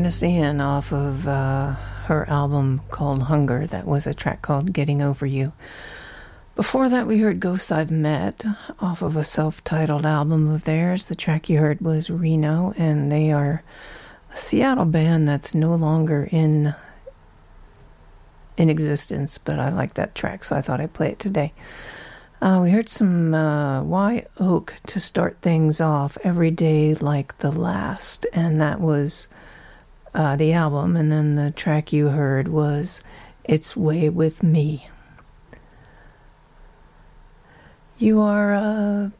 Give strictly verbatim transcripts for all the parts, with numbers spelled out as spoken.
Janis Ian off of uh, her album called Hunger. That was a track called Getting Over You. Before that, we heard Ghosts I've Met off of a self-titled album of theirs. The track you heard was Reno, and they are a Seattle band that's no longer in in existence, but I like that track, so I thought I'd play it today. Uh, we heard some uh, Wye Oak to start things off, Every Day Like the Last, and that was uh, the album, and then the track you heard was It's Way With Me. You are, uh,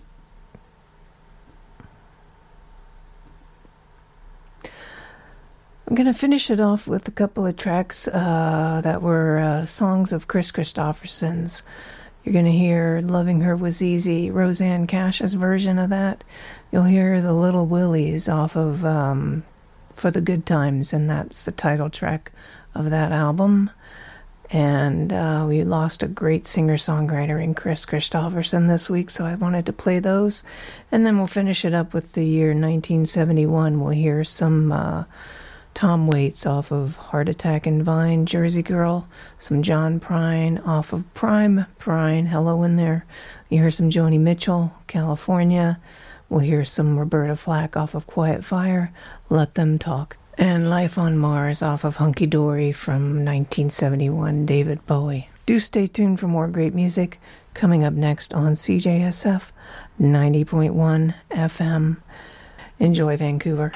I'm going to finish it off with a couple of tracks uh, that were uh, songs of Chris Christopherson's. You're going to hear Loving Her Was Easy, Rosanne Cash's version of that. You'll hear the Little Willies off of um, For the Good Times, and that's the title track of that album. And uh, we lost a great singer-songwriter in Chris Christopherson this week, so I wanted to play those. And then we'll finish it up with the year nineteen seventy-one. We'll hear some uh, Tom Waits off of Heart Attack and Vine, Jersey Girl, some John Prine off of Prime, Prine, hello in there. You hear some Joni Mitchell, California. We'll hear some Roberta Flack off of Quiet Fire, Let Them Talk. And Life on Mars off of Hunky Dory from nineteen seventy-one, David Bowie. Do stay tuned for more great music coming up next on C J S F ninety point one F M. Enjoy, Vancouver.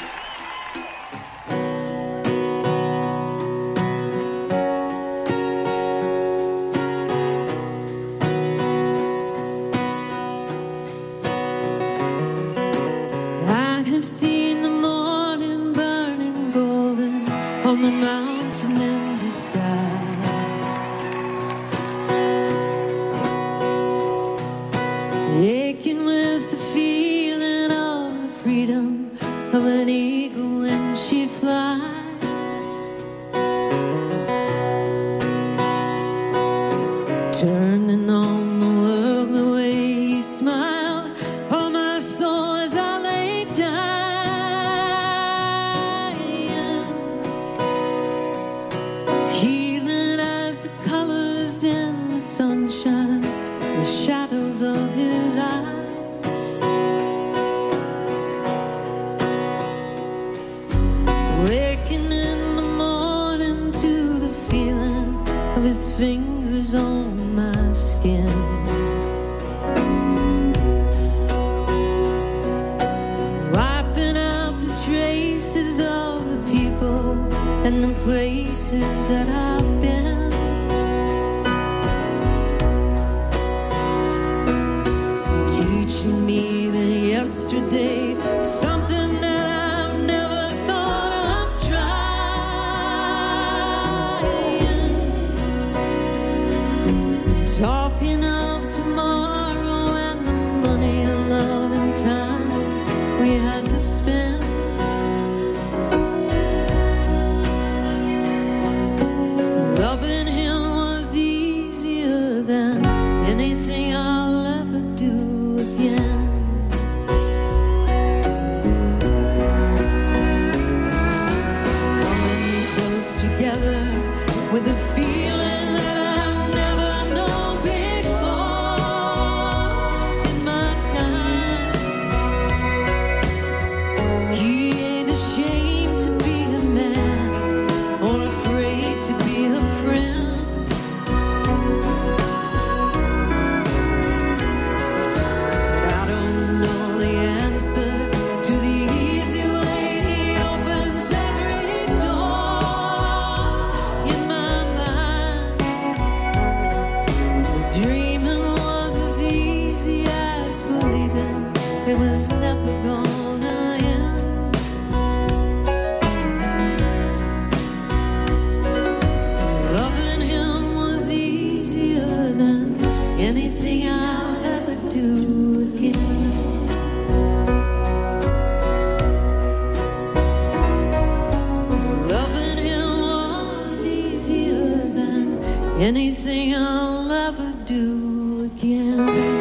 Anything I'll ever do again.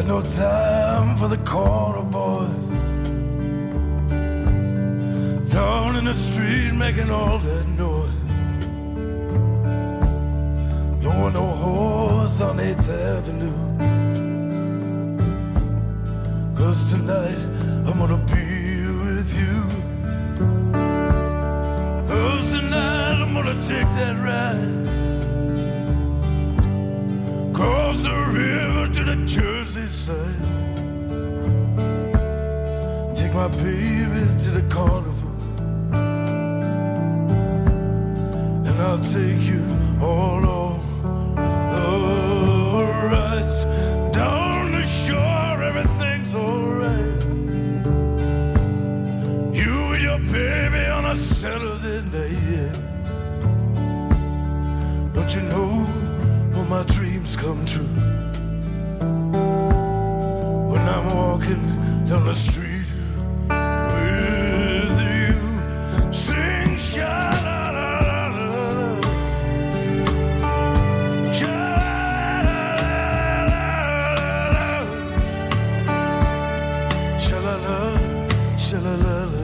no time for the corner boys down in the street making all that noise. Don't want no horse on eighth Avenue, 'cause tonight I'm gonna be with you. 'Cause tonight I'm gonna take that ride across the river to the Jersey side. Take my baby to the carnival, and I'll take you all on the rides. Down the shore, everything's alright. You and your baby on a Saturday night, yeah. Don't you know all my dreams come true when I'm walking down the street with you? Sing sha-la-la-la-la, sha-la-la-la-la, sha-la-la, sha-la-la-la,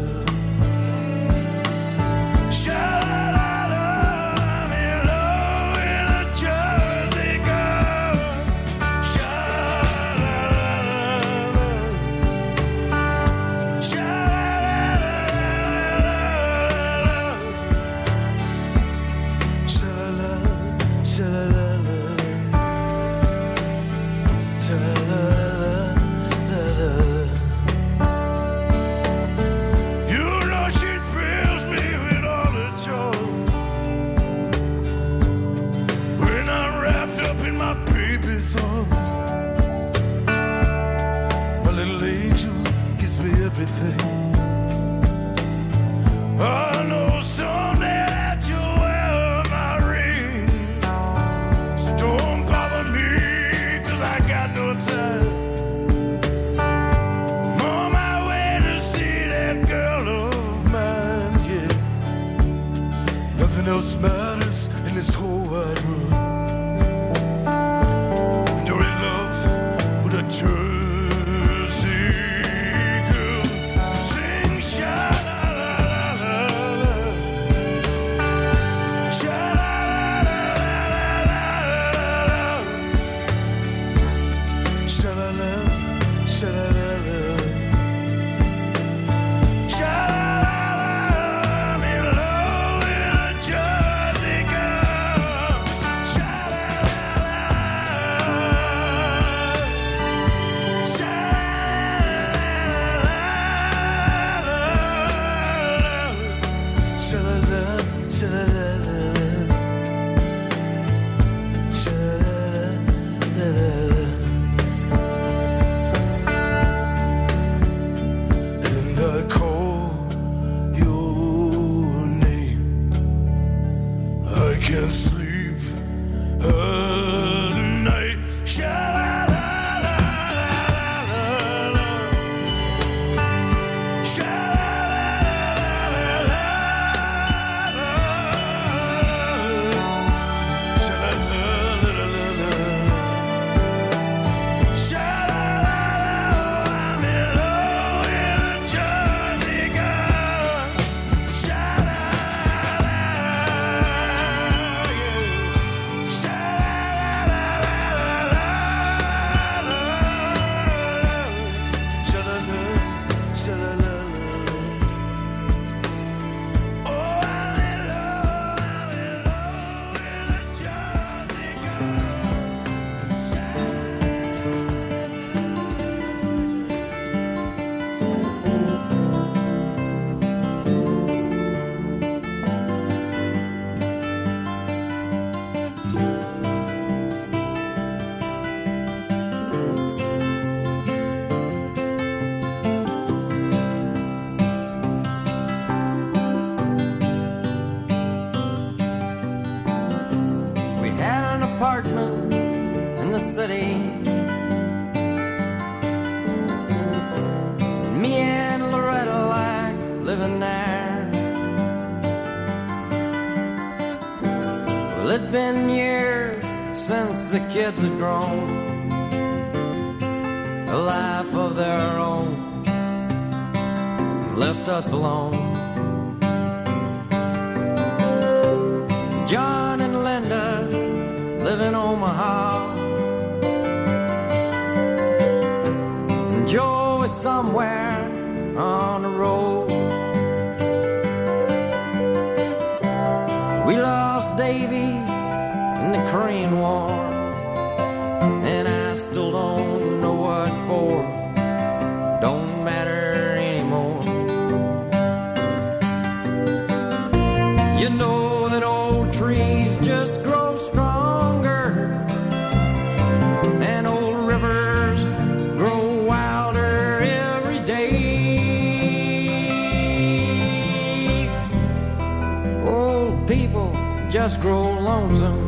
sha-la-la-la. I'm in love with a Jersey girl. Sha-la-la-la-la, sha-la-la-la-la, sha-la-la-la-la, sha-la-la-la-la-la. You know she thrills me with all her charms when I'm wrapped up in my baby's arms. My little angel gives me everything. I know someday that you'll wear my ring, so don't bother me, 'cause I got no time. I'm on my way to see that girl of mine, yeah. Nothing else matters in this whole wide world when you're in love with a Jersey girl. Sing sha-la-la-la-la, sha-la-la-la-la-la, sha-la-la, sha-la-la-la, sha-la-la-la. I'm in love with a Jersey girl. Sha-la-la-la, sha-la-la-la, sha-la-la, sha-la-la-la, sha-la-la-la-la. And I call your name, I can't sleep at night. Sha-la-la-la-la-la, sha-la-la-la-la-la, sha-la-la-la-la-la, sha-la-la-la. I'm in love with a Jersey girl. Sha-la-la-la, yeah. Sha-la-la-la-la-la, sha-la-la, sha-la-la-la. Oh, I'm in love, I'm in love with a Jersey girl. We had an apartment in the city. Me and Loretta like living there. Well, it'd been years since the kids had grown. left us alone. John and Linda live in Omaha, and Joe is somewhere on the road. We lost Davy in the Korean War, and I still don't know what for. Don't matter anymore. You know that old trees just grow stronger, and old rivers grow wilder every day. Old people just grow lonesome,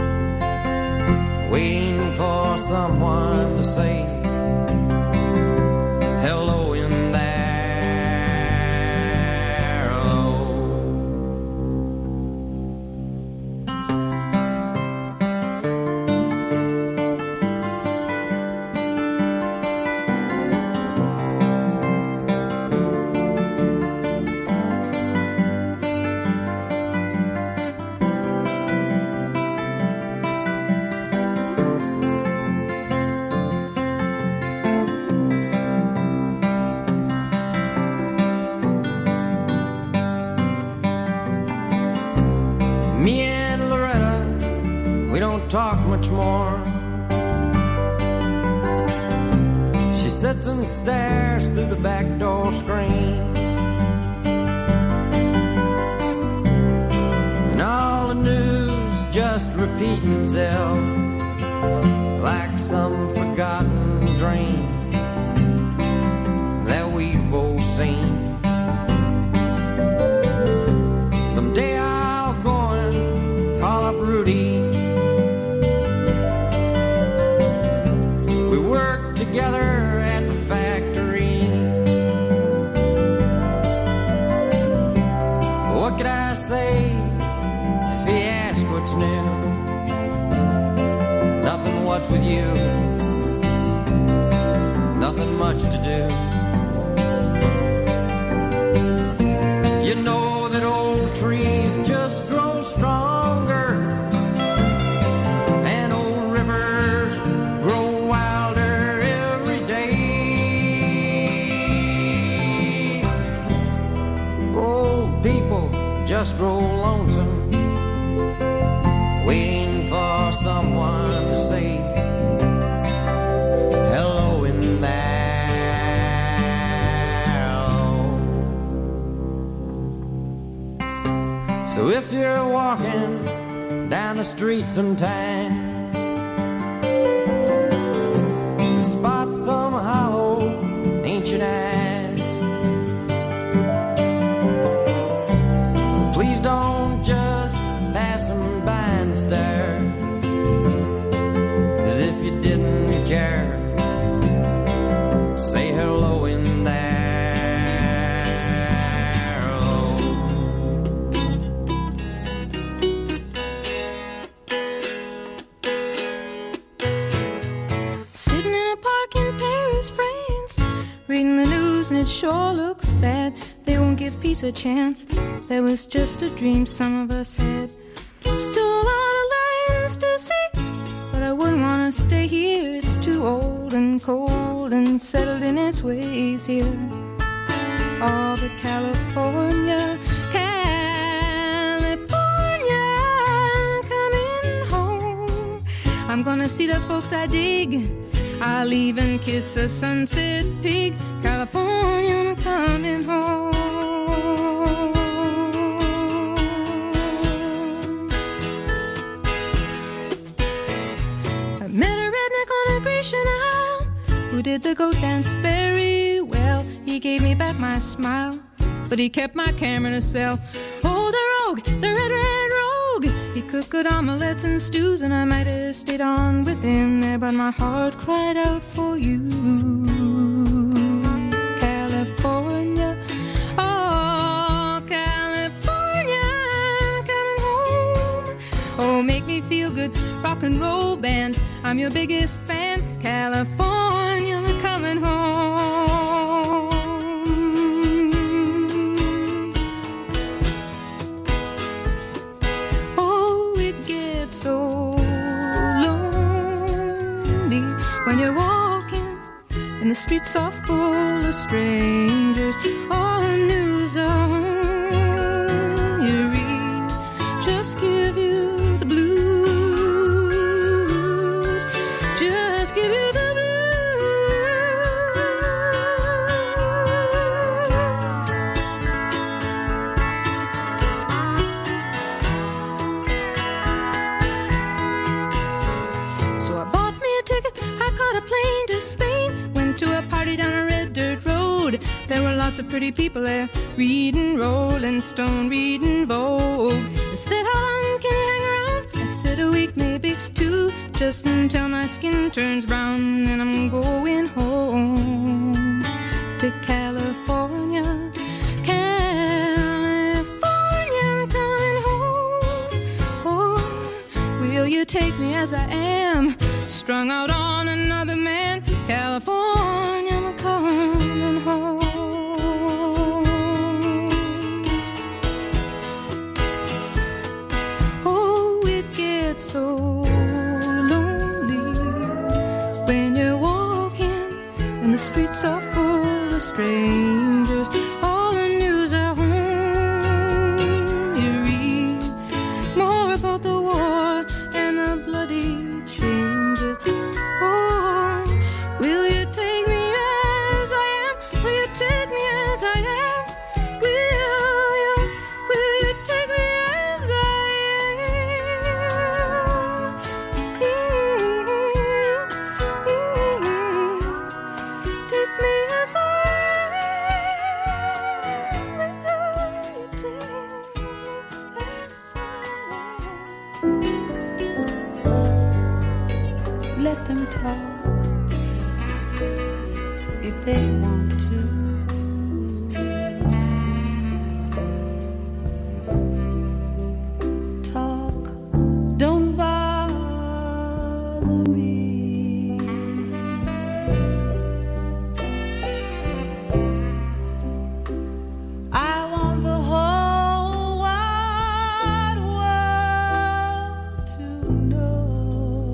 waiting for someone to say hello in there. Hello. Me and Loretta, we don't talk much more. She sits and stares through the back door screen, and all the news just repeats itself like some forgotten dream that we've both seen. Someday I'll go and call up Rudy. We worked together at the factory. What could I say if he asked what's new? Nothing, what's with you? Nothing much to do. You know that old trees just grow stronger, and old rivers grow wilder every day. Old people just grow lonesome, waiting for someone to say hello in there. So if you're walking down the street sometime, spot some hollow ancient eyes, please don't just pass them by and stare as if you didn't care. Say hello in there. Reading the news and it sure looks bad. They won't give peace a chance. That was just a dream some of us had. Still a lot of lands to see, but I wouldn't want to stay here. It's too old and cold and settled in its ways here. All but California, California, coming home. I'm gonna see the folks I dig. I'll even kiss a sunset pig. California, I'm coming home. I met a redneck on a Grecian Isle who did the goat dance very well. He gave me back my smile, but he kept my camera in a cell. Oh, the rogue, the red, red rogue. He cooked good omelets and stews, and I might have stayed on with him there, but my heart cried out for you. California, oh, California, coming home. Oh, make me feel good, rock and roll band. I'm your biggest fan. California, I'm coming home. when you're walking and the streets are full of strangers. All the news on you read just give you the blues, just give you the blues. So I bought me a ticket, I caught a plane to Spain, went to a party down a red dirt road. There were lots of pretty people there, reading Rolling Stone, reading Vogue. They said, how long can you hang around? I said, a week, maybe two, just until my skin turns brown. Then I'm going home to California. California, I'm coming home. Oh, will you take me as I am, strung out on another man? California, I'm coming home. Oh, it gets so lonely when you're walking and the streets are full of strangers. All the news at home you read more about the war and the bloody changes. Oh, will you take me as I am? Will you take me as I am? Will you, will you take me as I am? Mm-hmm. Take me as I am. Will you take me as I am? Let them talk if they want to. Talk, don't bother me. I want the whole wide world to know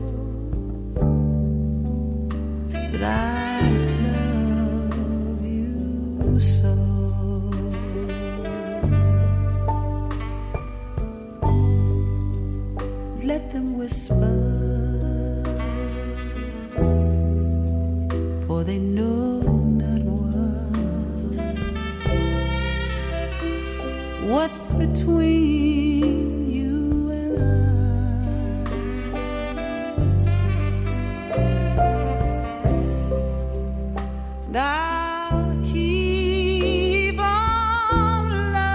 that I love you so. Let them whisper, for they know not what what's between you and I. And I'll keep on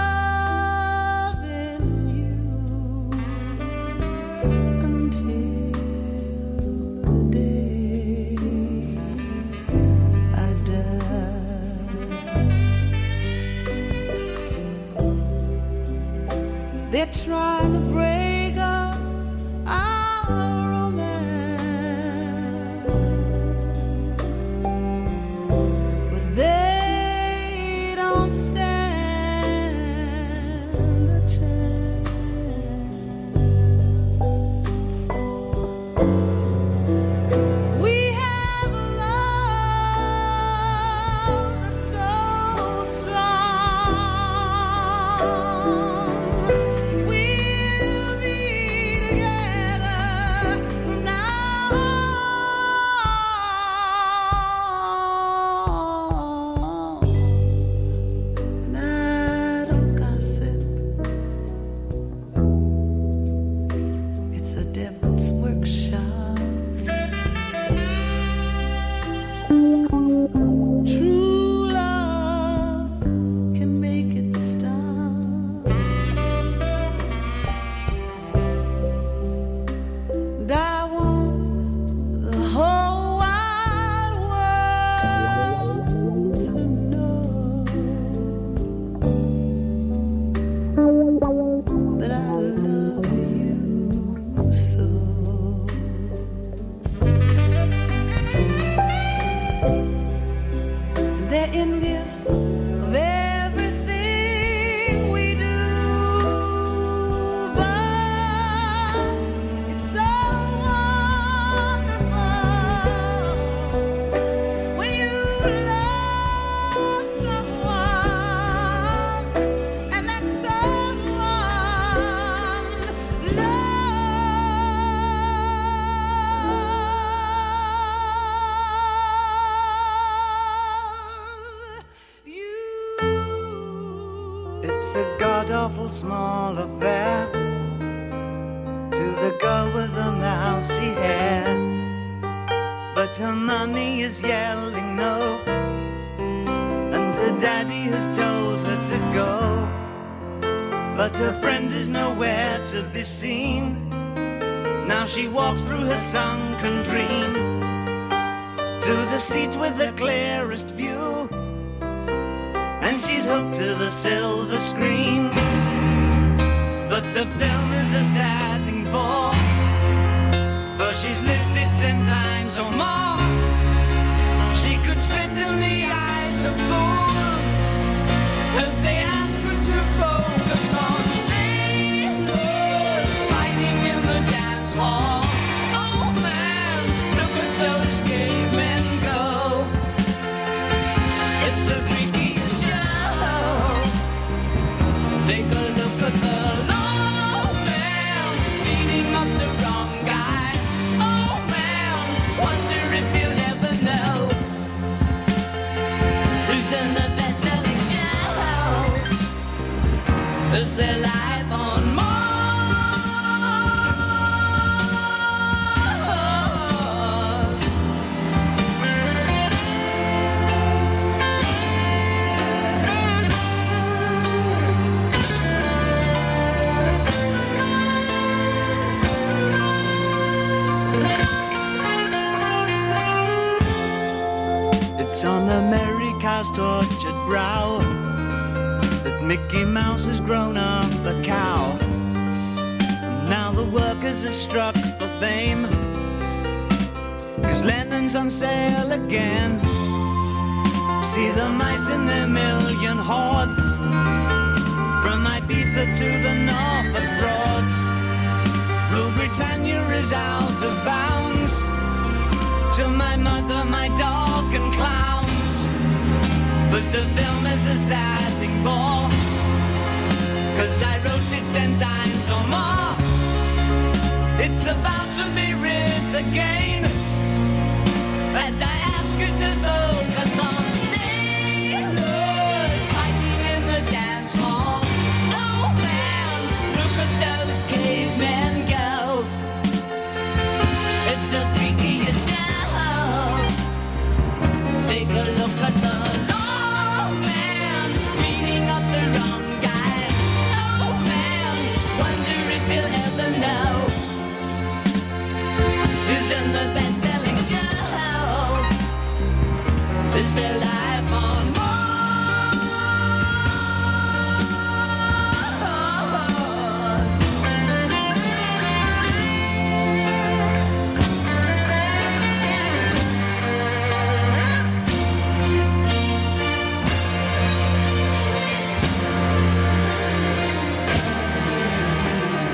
loving you until the day I die. They're trying to break up our romance, but they don't stand a chance. We have a love that's so strong. We'll awful small affair to the girl with the mousy hair. But her mummy is yelling no, and her daddy has told her to go. But her friend is nowhere to be seen. Now she walks through her sunken dream to the seat with the clearest view, and she's hooked to the silver screen. But the film is a sad thing for, for she's lived it ten times or more. She could spit in the eyes of fools as they ask her to focus on sailors fighting in the dance hall. Oh man, look at those cavemen go. It's the freakiest show. Take a look at the low man beating up the wrong guy. Oh man, wonder if you'll ever know who's in the best-selling show. Is their life on Mars? It's on America's tortured brow that Mickey Mouse has grown up a cow. And now the workers have struck for fame, 'cause Lennon's on sale again. See the mice in their million hordes, from Ibiza to the Norfolk Broads. Rule Britannia is out of bounds, to my mother, my dog and clowns. But the film is a sad thing for, 'cause I wrote it ten times or more. It's about to be writ again, as I ask you to focus on sailors fighting in the dance hall. Oh man, look at those cavemen go. It's the freakiest show. Take a look at the low man beating up the wrong guy. Oh man, wonder if you'll ever know who's in the best-selling show. Is their life on Mars?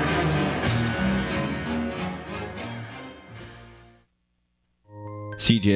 C J